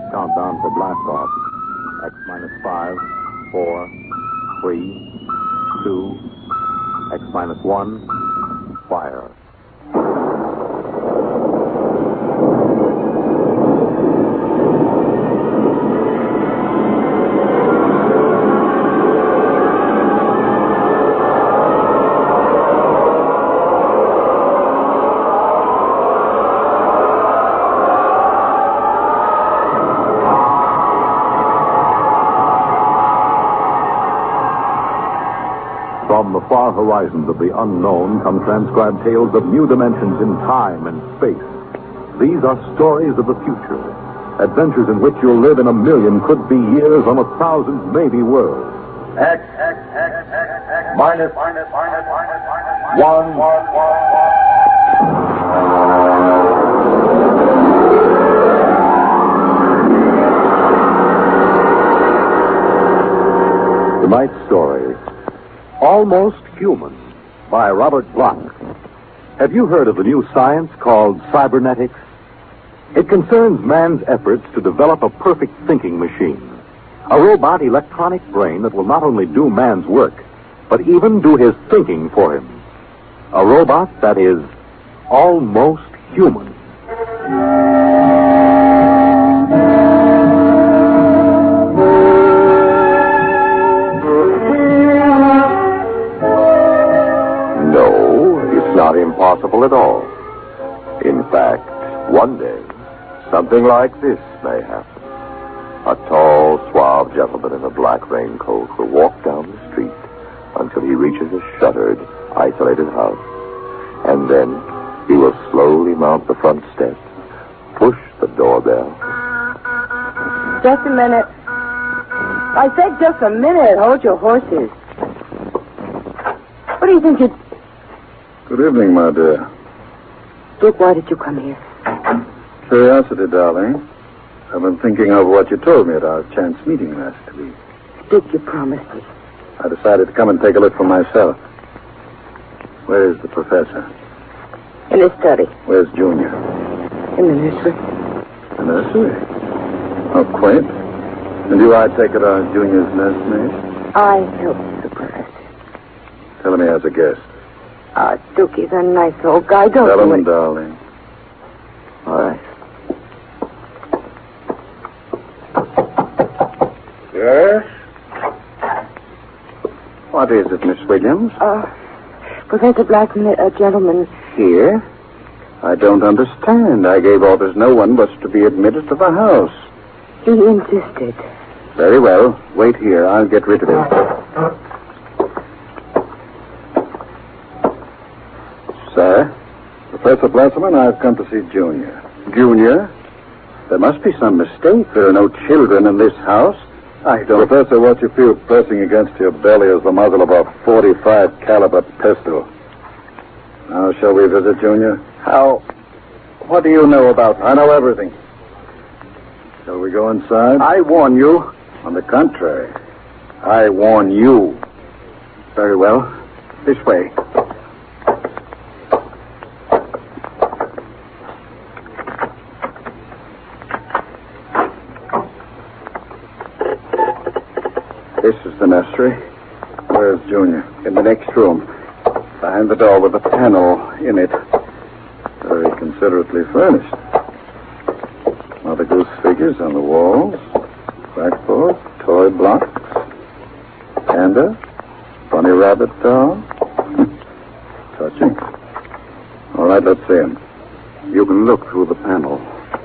Countdown for blast-off. X minus 5, 4, 3, 2, X minus 1, fire. From the far horizons of the unknown come transcribed tales of new dimensions in time and space. These are stories of the future, adventures in which you'll live in 1,000,000 could-be years on 1,000 maybe worlds. X minus 1. Tonight's story, Almost Human, by Robert Bloch. Have you heard of the new science called cybernetics? It concerns man's efforts to develop a perfect thinking machine, a robot electronic brain that will not only do man's work, but even do his thinking for him. A robot that is almost human. Impossible at all. In fact, one day, something like this may happen. A tall, suave gentleman in a black raincoat will walk down the street until he reaches a shuttered, isolated house. And then he will slowly mount the front steps, push the doorbell. Just a minute. I said just a minute. Hold your horses. What do you think you'd... Good evening, my dear. Dick, why did you come here? Curiosity, darling. I've been thinking of what you told me at our chance meeting last week. Dick, you promised me. I decided to come and take a look for myself. Where is the professor? In his study. Where's Junior? In the nursery. The nursery? How quaint. And you, I take it, are Junior's nursemaid? I help the professor. Tell him he has a guest. Dookie's a nice old guy. Don't Tell do him, it. darling. All right. Yes? What is it, Miss Williams? Professor Blackman, a gentleman. Here? I don't understand. I gave orders no one was to be admitted to the house. He insisted. Very well. Wait here. I'll get rid of him. Sir, Professor Blasserman, I've come to see Junior. Junior? There must be some mistake. There are no children in this house. I don't... Professor, what you feel pressing against your belly is the muzzle of a .45 caliber pistol. Now, shall we visit Junior? How? What do you know about... I know everything. Shall we go inside? I warn you. On the contrary, I warn you. Very well. This way. This is the nursery. Where's Junior? In the next room. Behind the door with a panel in it. Very considerately furnished. Mother Goose figures on the walls. Blackboard, toy blocks. Panda. Bunny rabbit doll. Touching. All right, let's see him. You can look through the panel.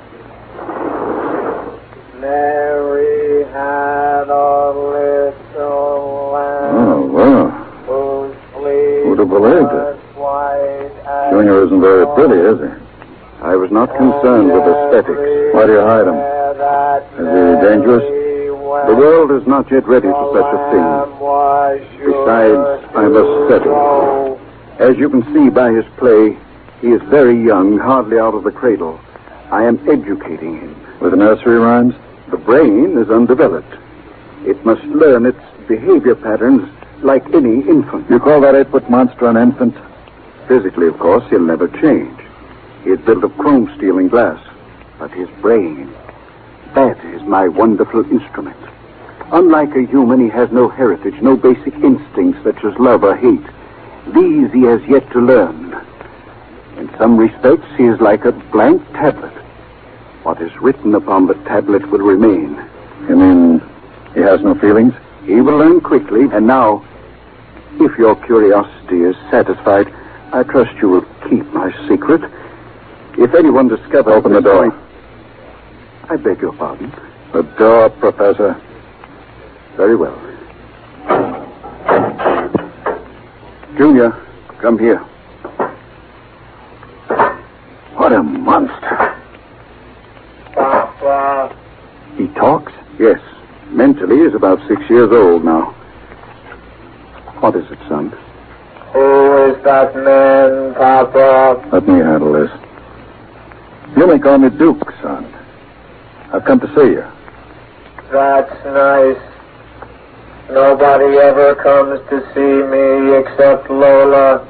Mary had a little lamb. Oh, wow. Whose fleece Who'd have believed was it? white as Junior isn't very pretty, is he? I was not concerned with aesthetics. Why do you hide him? Is he dangerous? The world is not yet ready for such a thing. Besides, I must settle. As you can see by his play, he is very young, hardly out of the cradle. I am educating him. With nursery rhymes? The brain is undeveloped. It must learn its behavior patterns like any infant. You call that 8-foot monster an infant? Physically, of course, he'll never change. He is built of chrome steel and glass. But his brain, That is my wonderful instrument. Unlike a human, he has no heritage, no basic instincts such as love or hate. These he has yet to learn. In some respects, he is like a blank tablet. What is written upon the tablet will remain. You mean he has no feelings? He will learn quickly, and now, if your curiosity is satisfied, I trust you will keep my secret. If anyone discovers... Open the door. I beg your pardon. The door, Professor. Very well. Junior, come here. What a monster. Papa. He talks? Yes. Mentally, he's about 6 years old now. What is it, son? Who is that man, Papa? Let me handle this. You may call me Duke, son. I've come to see you. That's nice. Nobody ever comes to see me except Lola.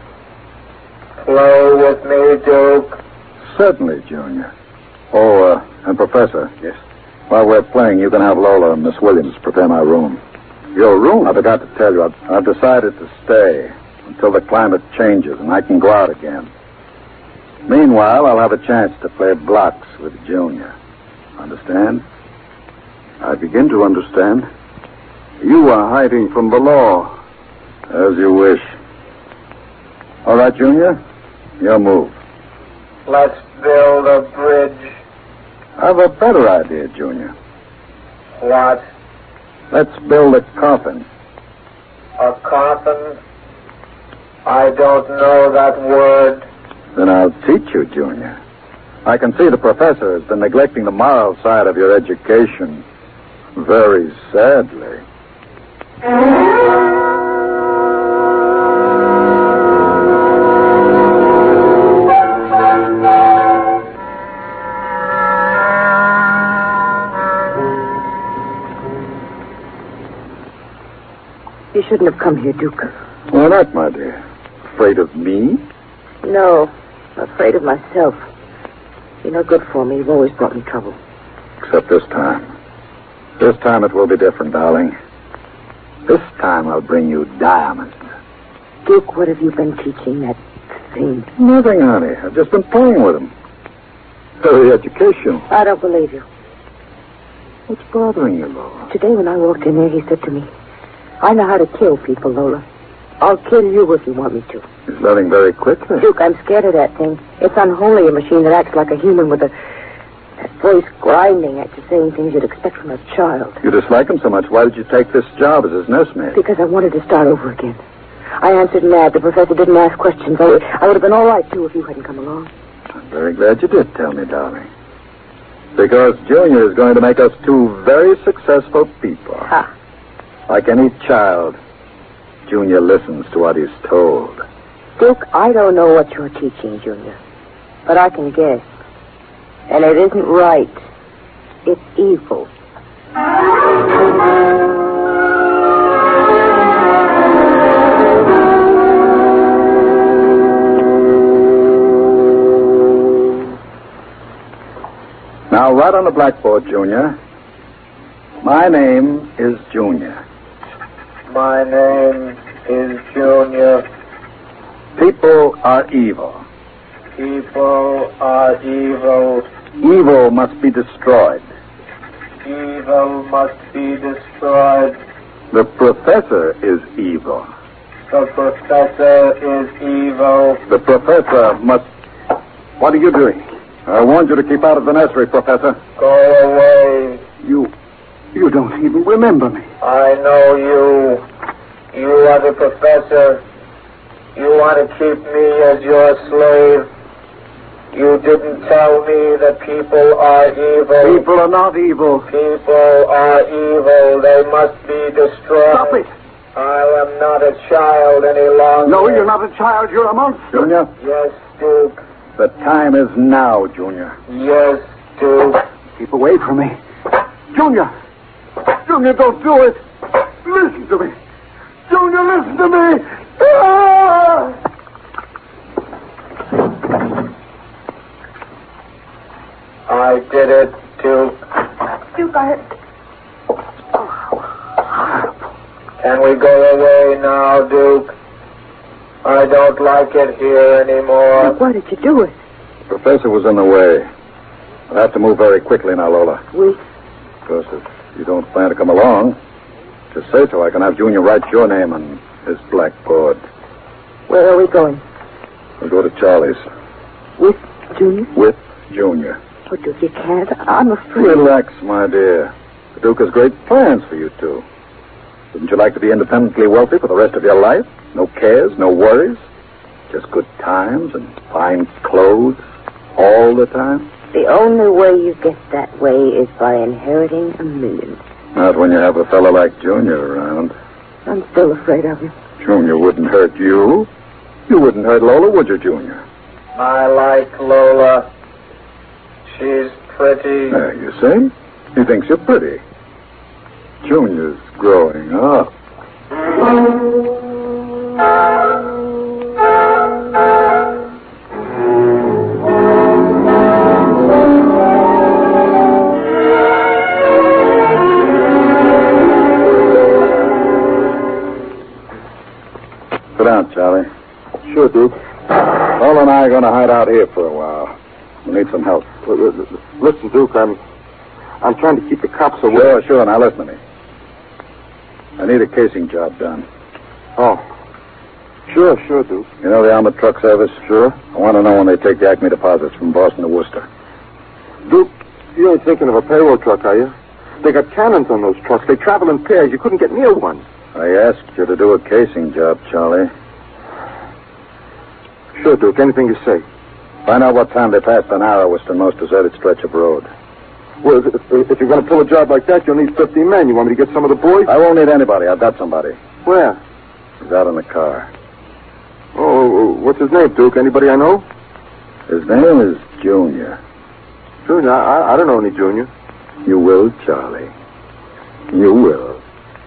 Play with me, Duke. Certainly, Junior. Oh, and Professor. Yes? While we're playing, you can have Lola and Miss Williams prepare my room. Your room? I forgot to tell you, I've decided to stay until the climate changes and I can go out again. Meanwhile, I'll have a chance to play blocks with Junior. Understand? I begin to understand. You are hiding from the law. As you wish. All right, Junior. Your move. Let's build a bridge. I have a better idea, Junior. What? Let's build a coffin. A coffin? I don't know that word. Then I'll teach you, Junior. I can see the professor has been neglecting the moral side of your education. Very sadly. You shouldn't have come here, Duke. Why not, my dear? Afraid of me? No, I'm afraid of myself. You're no good for me. You've always brought me trouble. Except this time. This time it will be different, darling. This time I'll bring you diamonds. Duke, what have you been teaching that thing? Nothing, honey. I've just been playing with him. Very educational. I don't believe you. What's bothering you, Lola? Today when I walked in there, he said to me, I know how to kill people, Lola. I'll kill you if you want me to. He's learning very quickly. Duke, I'm scared of that thing. It's unholy, a machine that acts like a human with that voice grinding at you, saying things you'd expect from a child. You dislike him so much. Why did you take this job as his nursemaid? Because I wanted to start over again. I answered mad. The professor didn't ask questions. I would have been all right, too, if you hadn't come along. I'm very glad you did tell me, darling. Because Junior is going to make us two very successful people. Ha. Like any child, Junior listens to what he's told. Duke, I don't know what you're teaching, Junior. But I can guess. And it isn't right. It's evil. Now, write on the blackboard, Junior. My name is Junior. My name is Junior. People are evil. People are evil. Evil must be destroyed. Evil must be destroyed. The professor is evil. The professor is evil. The professor must... What are you doing? I warned you to keep out of the nursery, Professor. Go away. You don't even remember me. I know you. You are the professor. You want to keep me as your slave. You didn't tell me that people are evil. People are not evil. People are evil. They must be destroyed. Stop it. I am not a child any longer. No, you're not a child. You're a monster. Junior? Yes, Duke. The time is now, Junior. Yes, Duke. Keep away from me. Junior! Junior, don't do it! Listen to me! Junior, listen to me! Ah! I did it, Duke. Duke, Can we go away now, Duke? I don't like it here anymore. Why did you do it? The professor was in the way. I'll have to move very quickly now, Lola. We? Because if you don't plan to come along, just say so. I can have Junior write your name on his blackboard. Where are we going? We'll go to Charlie's. With Junior? With Junior. Oh, Duke, you can't. I'm afraid. Relax, my dear. The Duke has great plans for you two. Wouldn't you like to be independently wealthy for the rest of your life? No cares, no worries. Just good times and fine clothes all the time. The only way you get that way is by inheriting $1 million. Not when you have a fellow like Junior around. I'm still afraid of him. Junior wouldn't hurt you. You wouldn't hurt Lola, would you, Junior? I like Lola. She's pretty. There, you see? He thinks you're pretty. Junior's growing up. Sit down, Charlie. Sure, Duke. Lola and I are going to hide out here for a while. We need some help. Listen, Duke, I'm trying to keep the cops away. Sure. Now listen to me. I need a casing job done. Oh. Sure, Duke. You know the armored truck service? Sure. I want to know when they take the Acme deposits from Boston to Worcester. Duke, you ain't thinking of a payroll truck, are you? They got cannons on those trucks. They travel in pairs. You couldn't get near one. I asked you to do a casing job, Charlie. Sure, Duke. Anything you say. Find out what time they passed the narrowest and most deserted stretch of road. Well, if you're going to pull a job like that, you'll need 50 men. You want me to get some of the boys? I won't need anybody. I've got somebody. Where? He's out in the car. Oh, what's his name, Duke? Anybody I know? His name is Junior. Junior? I don't know any Junior. You will, Charlie. You will.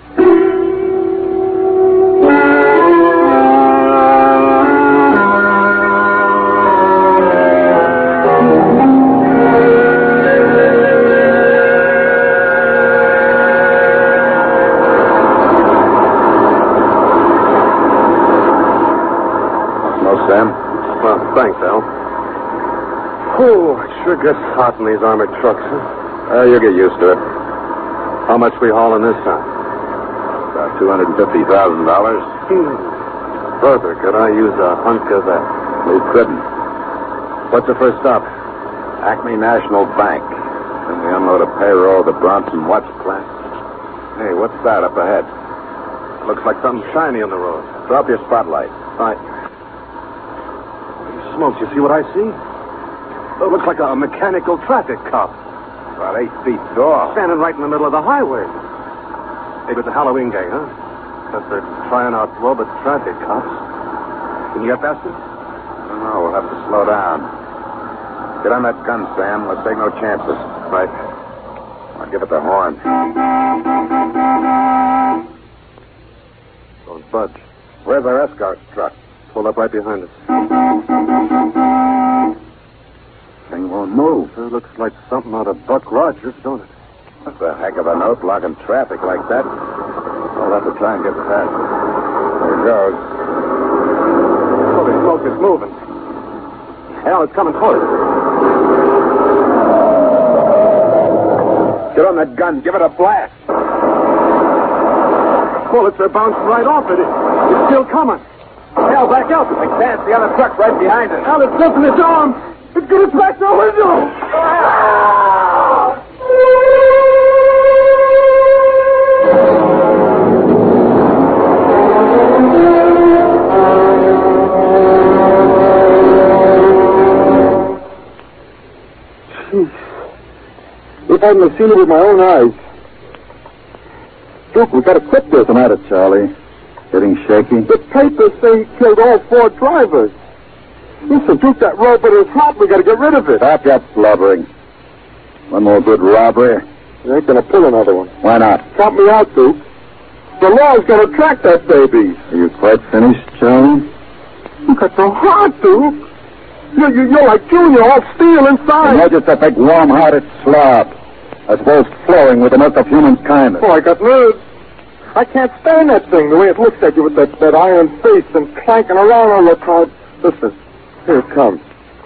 Sam? Well, thanks, Al. Oh, it sure gets hot in these armored trucks, huh? You'll get used to it. How much we hauling this time? About $250,000. Brother, could I use a hunk of that? Who couldn't? What's the first stop? Acme National Bank. Then we unload a payroll of the Bronson Watch plant. Hey, what's that up ahead? Looks like something shiny on the road. Drop your spotlight. Right. Smokes, you see what I see? It looks like a mechanical traffic cop. About 8 feet tall. Standing right in the middle of the highway. Maybe it's a Halloween gang, huh? Guess they're trying out robot traffic cops. Can you get past them? No, we'll have to slow down. Get on that gun, Sam. Let's take no chances. Right. I'll give it the horn. Don't budge. Where's our escort truck? Pulled up right behind us. Thing won't move. It looks like something out of Buck Rogers, don't it? That's a heck of a note, blocking traffic like that. I'll have to try and get past it. There it goes. Holy smoke, it's moving. Hell, it's coming toward us. Get on that gun. Give it a blast. Bullets are bouncing right off it. It's still coming. Hell, back up. I can't. The other truck's right behind us. Hell, it's flipping its arm. It's going to smash the window. If I hadn't seen it with my own eyes. Duke, we got to quit this. What's the matter, Charlie? Getting shaky? The papers say he killed all 4 drivers. Listen, Duke, that robot is hot. We got to get rid of it. Stop that blubbering. One more good robbery. You ain't going to pull another one. Why not? Count me out, Duke. The law's going to track that baby. Are you quite finished, Charlie? You got so hot, Duke. You're like Junior, all steel inside. You're just a big, warm-hearted slob. I suppose flowing with the milk of human kindness. Oh, I got nerves. I can't stand that thing, the way it looks at you with that iron face and clanking around all the time. Listen, here it comes.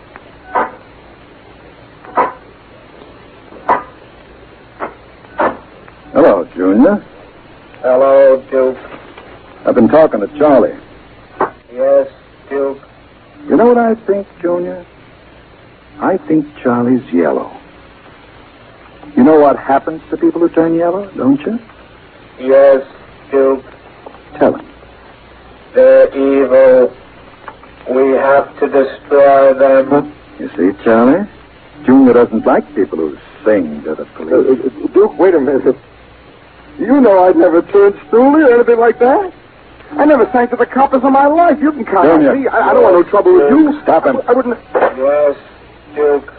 Hello, Junior. Hello, Duke. I've been talking to Charlie. Yes, Duke. You know what I think, Junior? I think Charlie's yellow. You know what happens to people who turn yellow, don't you? Yes, Duke. Tell him. They're evil. We have to destroy them. You see, Charlie? Junior doesn't like people who sing to the police. Duke, wait a minute. You know I'd never turned stoolie or anything like that. I never sang to the coppers in my life. You can count on me. I don't want no trouble with you. Stop him. I wouldn't... Yes, Duke.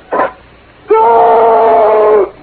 Go!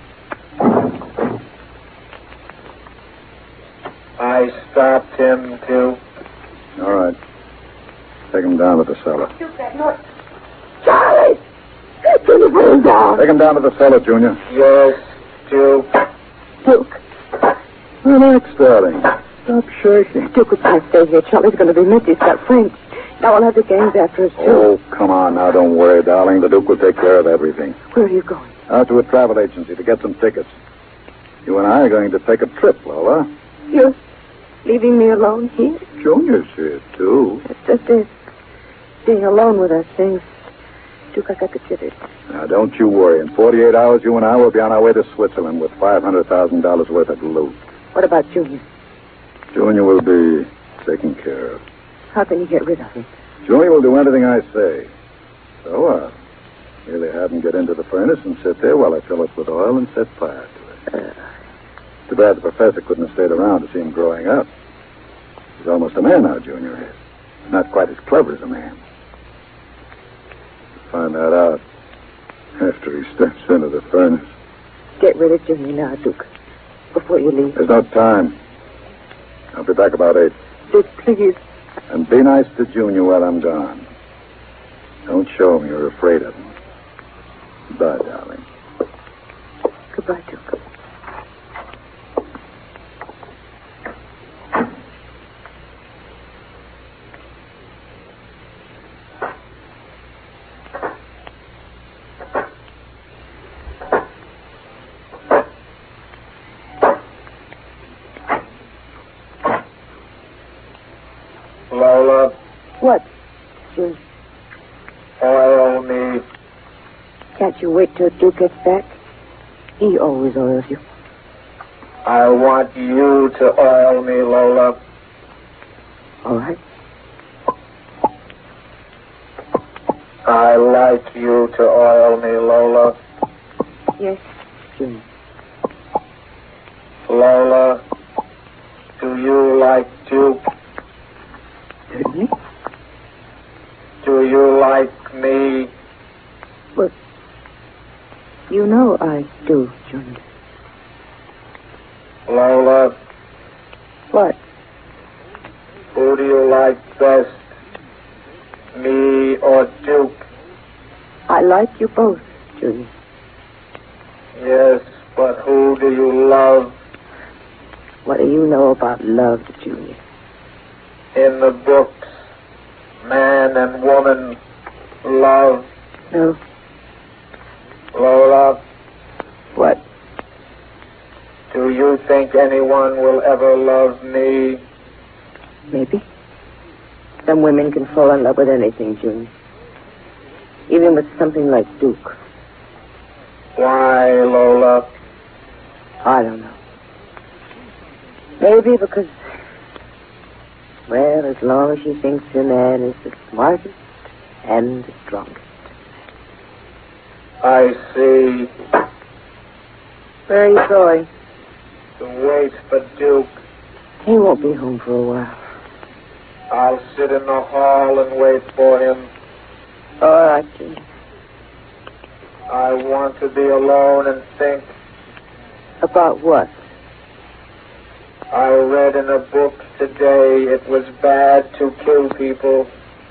I stopped him, Duke. All right. Take him down to the cellar. Charlie! Turn the phone down. Take him down to the cellar, Junior. Yes, Duke. Duke. Relax, darling. Stop shaking. Duke, we can't stay here. Charlie's going to be missed. He's got friends. Now we'll have the gangs after us, too. Oh, come on now. Don't worry, darling. The Duke will take care of everything. Where are you going? Out to a travel agency to get some tickets. You and I are going to take a trip, Lola. You're leaving me alone here? Junior's here, too. It's just it. Being alone with us things. Duke, I got the tickets. Now, don't you worry. In 48 hours, you and I will be on our way to Switzerland with $500,000 worth of loot. What about Junior? Junior will be taken care of. How can you get rid of him? Junior will do anything I say. So, merely have him get into the furnace and sit there while I fill it with oil and set fire to it. Too bad the professor couldn't have stayed around to see him growing up. He's almost a man now, Junior is. Not quite as clever as a man. Find that out after he steps into the furnace. Get rid of Junior now, Duke. Before you leave. There's no time. I'll be back about 8. Duke, please. And be nice to Junior while I'm gone. Don't show him you're afraid of him. Goodbye, darling. Goodbye, Duke. Lola, What, Junior? oil me. Can't you wait till Duke gets back? He always oils you. I want you to oil me, Lola. All right. I like you to oil me, Lola. Yes, Junior. Lola, do you like Duke? Certainly. Do you like me? Well, you know I do, Junior. Lola, What? who do you like best? Me or Duke? I like you both, Junior. Yes, but who do you love? What do you know about love, Junior? In the books, man and woman love. No. Lola, What? do you think anyone will ever love me? Maybe. Some women can fall in love with anything, Junior. Even with something like Duke. Why, Lola? I don't know. Maybe because, well, as long as she thinks the man is the smartest and the strongest. I see. Where are you going? To wait for Duke. He won't be home for a while. I'll sit in the hall and wait for him. All right, Junior. I want to be alone and think. About what? I read in a book today it was bad to kill people.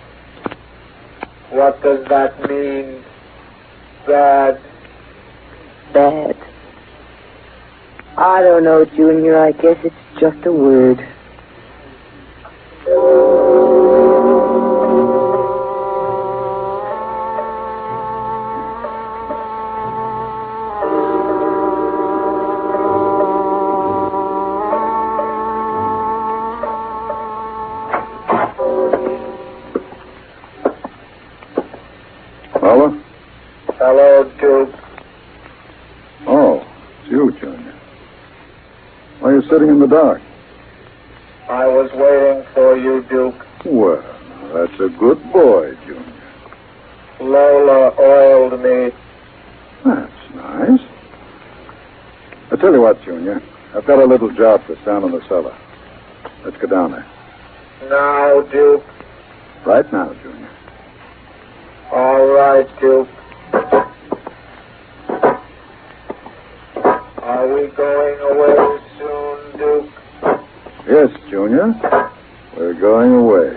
What does that mean? Bad. Bad. I don't know, Junior. I guess it's just a word. Lola? Hello, Duke. Oh, it's you, Junior. Why are you sitting in the dark? I was waiting for you, Duke. Well, that's a good boy, Junior. Lola oiled me. That's nice. I tell you what, Junior. I've got a little job for Sam in the cellar. Let's go down there. Now, Duke. Right now, Junior. All right, Duke. Are we going away soon, Duke? Yes, Junior. We're going away.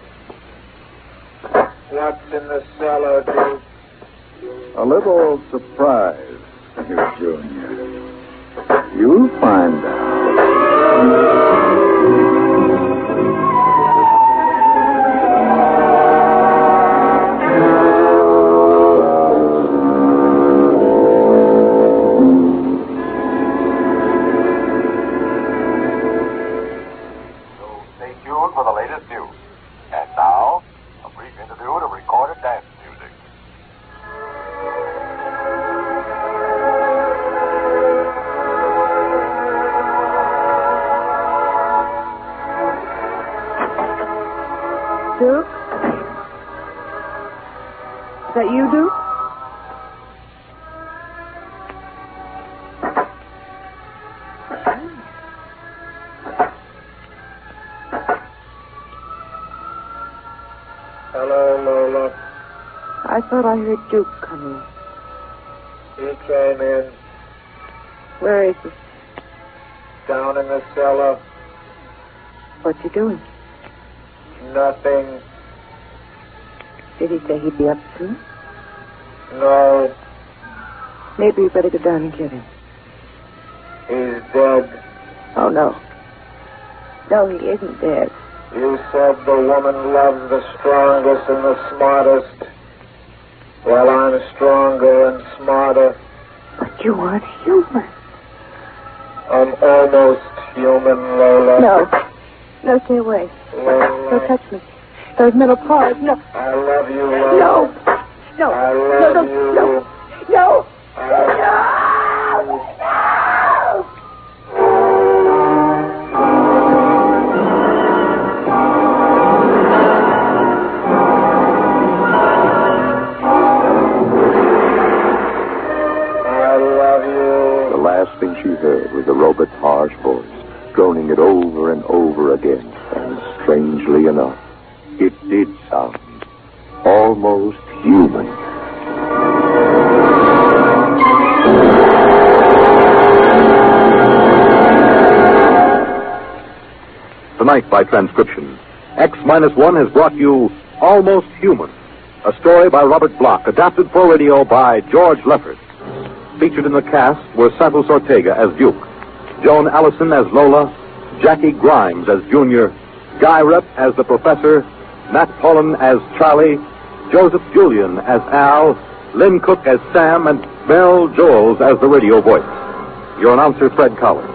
What's in the cellar, Duke? A little surprise for you, Junior. You'll find out. For the latest news. And now, a brief interview to recorded dance music. Duke? Is that you, Duke? Hello, Lola. I thought I heard Duke coming. He came in. Where is he? Down in the cellar. What's he doing? Nothing. Did he say he'd be up soon? No. Maybe we better go down and get him. He's dead. Oh, no. No, he isn't dead. You said the woman loves the strongest and the smartest. Well, I'm stronger and smarter. But you aren't human. I'm almost human, Lola. No. No, stay away. Lola. Don't touch me. Those metal paws. No. I love you, Lola. No. No. I love you. No. No. I No. The last thing she heard was the robot's harsh voice, droning it over and over again. And strangely enough, it did sound almost human. Tonight, by transcription, X-1 has brought you Almost Human, a story by Robert Bloch, adapted for radio by George Leffert. Featured in the cast were Santos Ortega as Duke, Joan Allison as Lola, Jackie Grimes as Junior, Guy Rep as the Professor, Nat Pullen as Charlie, Joseph Julian as Al, Lynn Cook as Sam, and Mel Joels as the radio voice. Your announcer, Fred Collins.